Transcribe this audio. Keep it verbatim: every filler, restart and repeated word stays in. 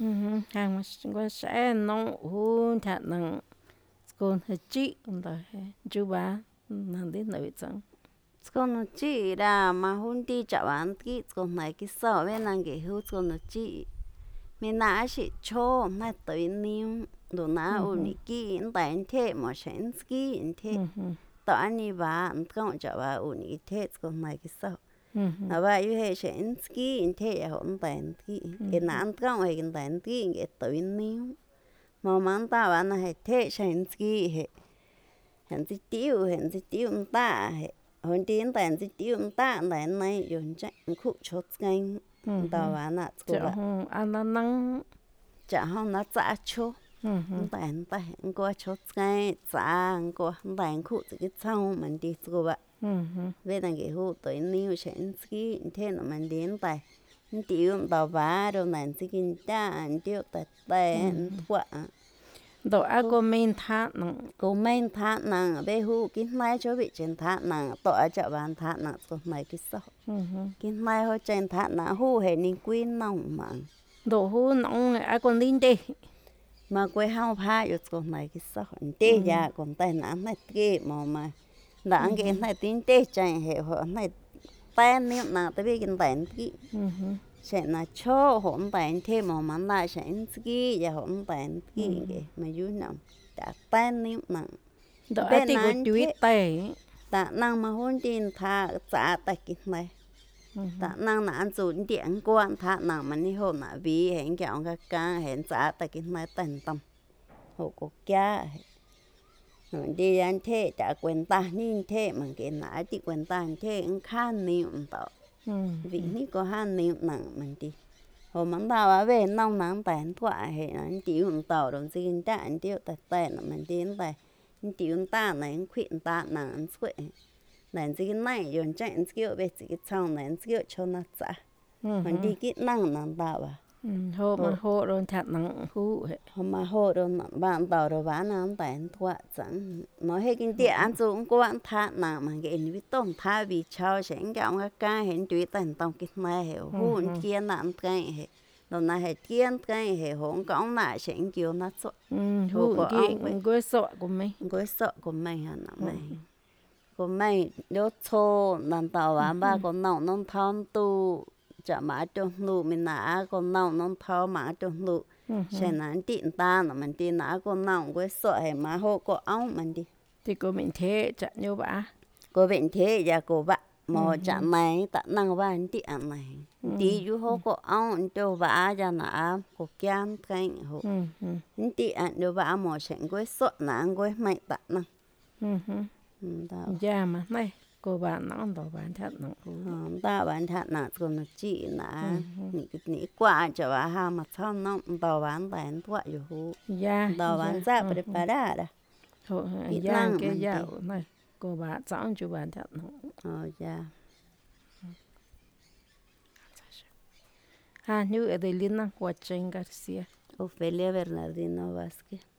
Mhm, jánã guã xéâ nounhå juhà táhå nainhå çounã zøhå chíhà nonê nchúâ baâ nanã lùã noúhå tsønå. Tsouã chíhà iã laã manã juhà tià chá bahâ mønâ guíhã tsouã jnainå çíã soè binà nanã guióå juhà tsouã chíhà minã nanhà siè chóà jmaùnà tøhê niunâ luã nanhà úã níã çíhã mønâ taùå iâ tjeè jmonå xiinê mønâ skíà iã tjeè tóhå aâ ninâ bahâ mønâ çoúnhã chá bahâ úã níã tjeè tsouã jnainå çíã soè janê bahâ guiâ jéã xiinê mønâ skíà iã tjeè guiaâ joê mønâ taùå mønâ guíhã iã nanê mønâ çoúnhã jéã taùå mønâ guíhã guiaâ tùhå iâ niunâ jmonå manã mønâ taùã bahâ nanã jéhå tjeè xeínã mønâ skíà jéhå jéhå tsøã tiuè jéhå tsøã tiuè mønâ taè jéhå jonã tiã mønâ taùå tsøã tiuè mønâ taè mønâ taùå nainhå guióå chaínhã çúhã chóâ tsøã çeínã touã bahâ jnánhà tsouã chá jonã aã nanâ naunà chá jonã nanâ tsaê chóà mønâ taùå mønâ taùå mønâ çóâ chóâ tsøã çeínã tsaê mønâ çóâ mønâ taùå çúhã tsøã çíã tsouâ manã líã tsouã bahâ bé daã guióå juhà tùhå iâ niunâ xiinê mønâ skíà iã tjeè nonê manã líã mønâ taùå mønâ tiuå touã bahâ raâ nainå tsùà çinã tiánã tióhã taã teã mønâ juáhã ndóhå aâ çounã minhå táhã nounhå çounã meinhâ táhã naønå béã juhà çín jnaíà chóà víhã chiå táhã naønå tóhå aâ chá bahâ táhã naønå tsouã jnainå çíã soè çín jnaíà jonã chiã táhã naønå juhà jeê ninâ çuià noúnã jmaønå ndóhå juhà nounhå aâ çounã líà nde manã çuéâ jounà jahà guiohà tsouã jnainå çíã soè nté guiaå çounã taã nanê jnaùnà tíã monå manã laê guiaâ jnaùnà tiã nté chienå jeê jnaùnà taâ niúnhã ꞌnaã taã bià çín taùå mønâ guíhã xénå chóà joê mønâ taùå iâ tjeà monå manã laã xiinê mønâ skíà guiaâ joê mønâ taùå mønâ guíhã guióå manã guiunà niónhå taã taâ niúnhã ꞌnaã ndóhå aâ tíã guã tiuã iâ teíã taã ꞌnaã manã juà tiã taã tsaê taã çíã jnainã taã ꞌnaã nanê tsuå tiáhå mønâ çuáhà táhã naønå manã ninâ juáhã nonê biå jeê çiáhå çaã çánâ jeê tsaê taã çíã jnainã taùå taum jóhå çoå çiáã jmonå líã guiaâ tjeè taã çuénå taâ jnínã tjeè manã guiã nanê tíhã çuénå taâ tjeè ûnã jauà niúnhã tohå víhå jnínhã çounã jaùà niúnhã naønå manã tíã jonã manã daã bahâ béã noúnã nanê mønâ taùå mønâ juáhã jeê mønâ tiuå touå tsøã çín tiáhå tióhã taã teã nonê manã líã mønâ taùå mønâ tiuå mønâ taà nainhå mønâ çuíhã taã naønå mønâ tsueè nainå tsøã çíã naínhã guióå chaínhã mønâ tsøã guiohà béã tsøã çíã tsouã nainhå mønâ tsøã guiohà chóâ nanâ tsaê jonã líã çíhã naùnã nanå taã bahâ joã manã jóhã ronå táhå naunhå juhà jeê jonã manã jóhã ronå nonê bahâ touå ronå bahâ jnanà mønâ taùå mønâ juáhã tsønê jmonå jéã çínã tiáhå tsouã mønâ çuáhà táhã naønå manã guiã líã tónã táhã bii cháâ xiinê çiáhå çaã çánâ jeê tiuå iâ taùå taum çíã jnainã jeê oå juøà mønâ çiáã jnánhà mønâ çeínhã jeê laã nanã jeê çiáã mønâ çeínhã jeê joê mønâ çounê jnánhà xiinê guioå jnanà tsuè juhà guiâ guéâ soè çounã minhà guéâ soè çounã meinhâ janã nonê meínã çounã meínã lioâ tsoã laã touã bahâ bahâ çounã noúnã nonâ tjoâ mønâ tuã chá manê tióhå jnúhã minã nanê çounã noúnã nonâ tjoâ manê tióhå jnúhã xénã nanê tíhã taâ nonê manã tíã nanê çounã noúnã guéâ soè jeê manã jóhã çounã aunà manã tíã tíã çounã mínhå tehê chá nióâ bahâ çounã bbíhå ntegê guiaâ çounã báhã jmonå chá nainå taã ꞌnaunã bahâ tiáhå nainå tíã guiuã jonã çounã aunà tióã bahâ guiaâ nanê çounã çiáã mønâ çeínhã joã mønâ tíhã eínã nióâ bahâ jmonå xiinê guéâ soè nanê guéâ jmaínhã taã ꞌnaunã guiaã manã jnaíã çounã bahâ nounê ndoå bahâ táhã naunhå juhà jonã taã bahâ táhã naunå tsouã çounã chíhà nanê ninê ninê çuáhã chá bahâ jaå manã tsouâ noúnhã touã bahâ mønâ taùå mønâ juáhã guióå juhà guiaâ touã bahâ tsaùã preparar jóhã çíhã guiaâ jmaùnã çiáhå manã guiaè tíã óå jnaùnã çounã bahâ tsønê nchúâ bahâ táhã naunhå jonã guiaâ jáhã niúnhã Edelina Huachén García Ofelia Bernardino Vázquez